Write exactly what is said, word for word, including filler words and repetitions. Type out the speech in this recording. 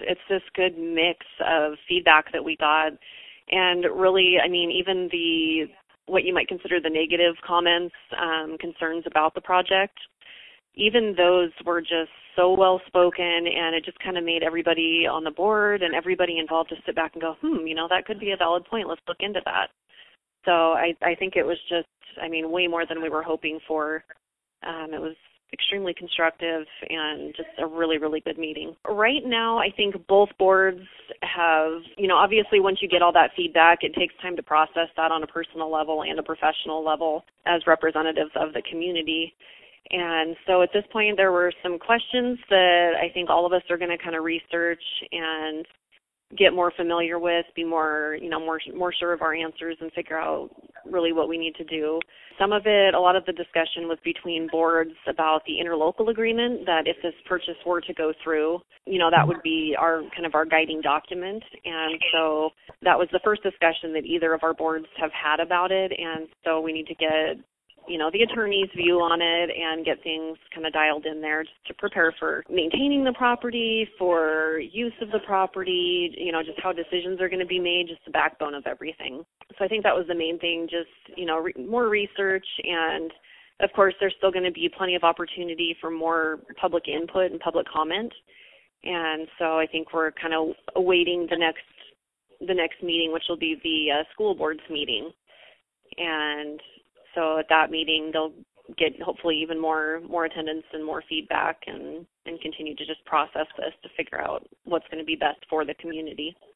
it's this good mix of feedback that we got. And really, I mean, even the what you might consider the negative comments, um, concerns about the project, even those were just so well spoken, and it just kind of made everybody on the board and everybody involved to sit back and go, hmm, you know, that could be a valid point. Let's look into that. So I, I think it was just, I mean, way more than we were hoping for. Um, it was extremely constructive and just a really, really good meeting. Right now, I think both boards have, you know, obviously once you get all that feedback, it takes time to process that on a personal level and a professional level as representatives of the community. And so at this point, there were some questions that I think all of us are going to kind of research and get more familiar with, be more, you know, more more sure of our answers and figure out really what we need to do. Some of it, a lot of the discussion was between boards about the interlocal agreement, that if this purchase were to go through, you know, that would be our kind of our guiding document. And so that was the first discussion that either of our boards have had about it. And so we need to get, you know, the attorney's view on it and get things kind of dialed in there just to prepare for maintaining the property, for use of the property, you know, just how decisions are going to be made, just the backbone of everything. So I think that was the main thing, just, you know, re- more research, and of course there's still going to be plenty of opportunity for more public input and public comment. And so I think we're kind of awaiting the next the next meeting, which will be the uh, school board's meeting. And so at that meeting, they'll get hopefully even more more attendance and more feedback, and, and continue to just process this to figure out what's going to be best for the community.